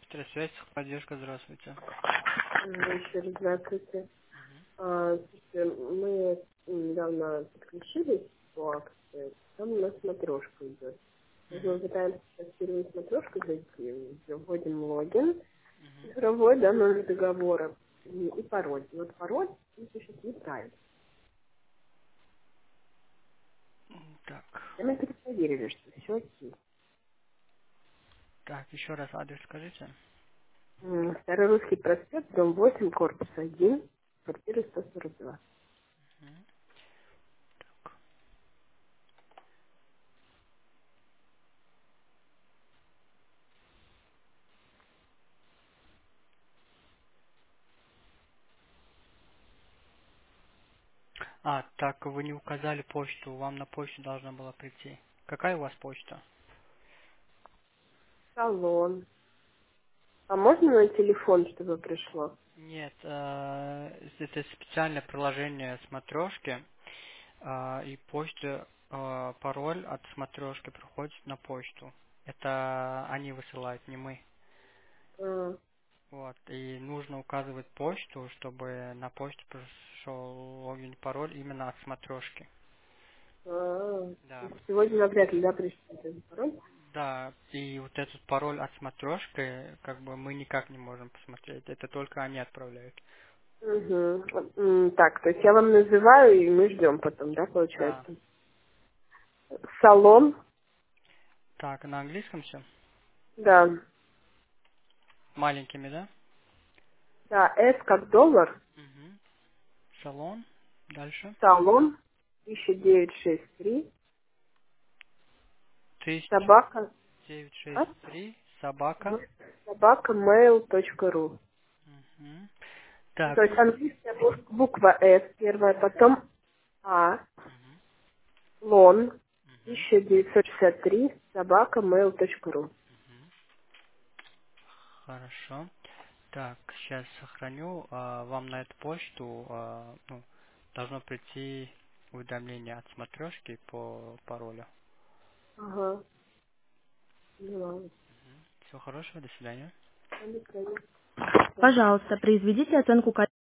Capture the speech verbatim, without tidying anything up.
Электросвязь, поддержка, здравствуйте. М, Еще раз здравствуйте. А, слушайте, мы недавно подключились по акции, там у нас смотрешка идет. Вот мы Мгм, пытаемся сейчас в первую смотрешку зайти, вводим логин, мгм. цифровой, да, номер договора и, и пароль. И вот пароль он пишет неправильно. Так, И мы перепроверили, что все окей. так, еще раз адрес скажите. М, Старый Русский проспект, дом восемь, корпус один, квартира сто сорок два. Мгм. А, так, вы не указали почту, вам на почту должна была прийти. Какая у вас почта? Салон. А можно на телефон, чтобы пришло? Нет, э, это специальное приложение смотрешки, э, и почта, э, пароль от смотрешки приходит на почту. Это они высылают, не мы. А, Вот, и нужно указывать почту, чтобы на почту пришел логин, пароль именно от смотрешки. а, то Да. есть сегодня навряд ли, да, пришлет этот пароль? Да, и вот этот пароль от смотрешки, как бы мы никак не можем посмотреть. Это только они отправляют. Угу. М, Так, то есть я вам называю, и мы ждем потом, да, Да. получается? Салон, Так, на английском все? да, Маленькими, да? да, S как доллар, Угу. Салон. Дальше. салон, тысяча девятьсот шестьдесят три, Тысяча собака, девятьсот а? шестьдесят три. Собака. Мгм. собака mail точка ру. Угу. Ну, то Так. есть английская бук- буква S первая, потом А, Угу. лон, Угу. тысяча девятьсот шестьдесят три, собака mail точка ру. Хорошо. Так, сейчас сохраню. А, вам на эту почту а, ну, должно прийти уведомление от смотрешки по паролю. Ага, ну ладно. Всего хорошего, до свидания. До свидания. Пожалуйста, произведите оценку